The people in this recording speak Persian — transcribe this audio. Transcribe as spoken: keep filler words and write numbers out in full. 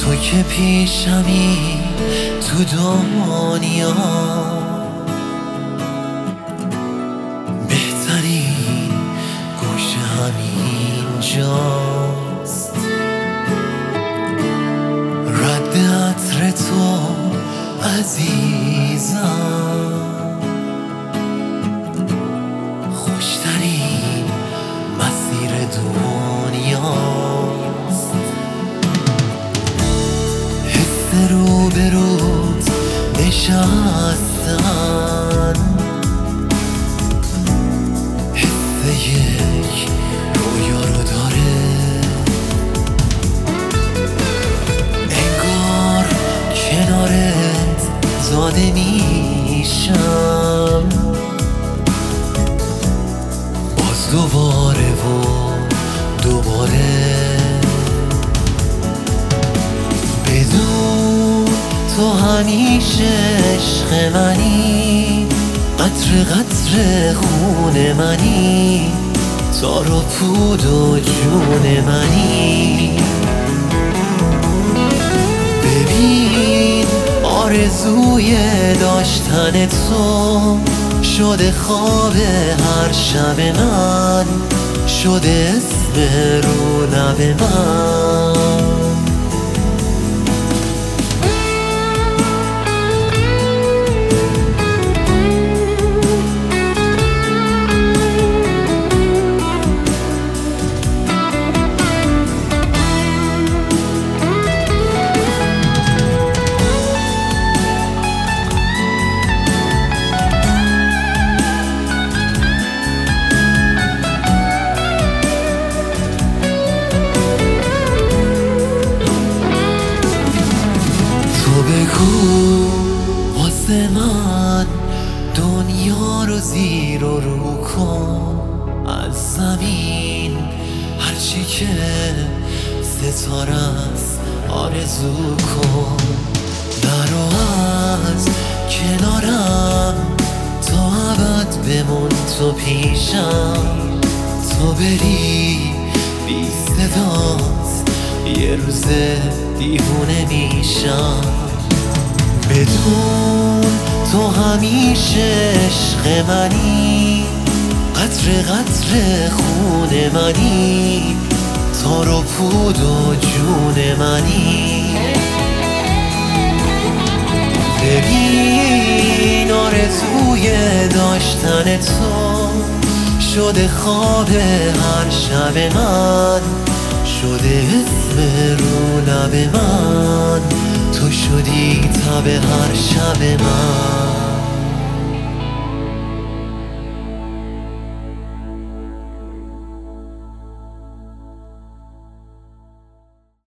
تو که پیشمی تو دنیا، بهترین گوشه همینجاست. رد عطر تو عزیزم، خوشترین مسیر دنیاست. حس رو به روت نشستن، حس یک رویا رو داره، انگار کنارت زاده میشم باز دوباره و دوباره. بدون تو همیشه عشق منی، قطر قطر خون منی، تار و پود و جون منی. ببین آرزوی داشتن تو شده خواب هر شب من، شده اسم رو لب من. بگو واسه من دنیا رو زیر و رو کن، از زمین هرچی که ستاره است آرزو کن. نرو از کنارم تا ابد بمون تو پیشم، تو بری بی صدات یه روز دیوونه میشم. بدون تو همیشه عشق منی، قطر قطر خون منی، تار و پود و جون منی. ببین آرزوی داشتن تو شده خواب هر شب من، شده اسم رو لب من، تو شدی تب هر شب من.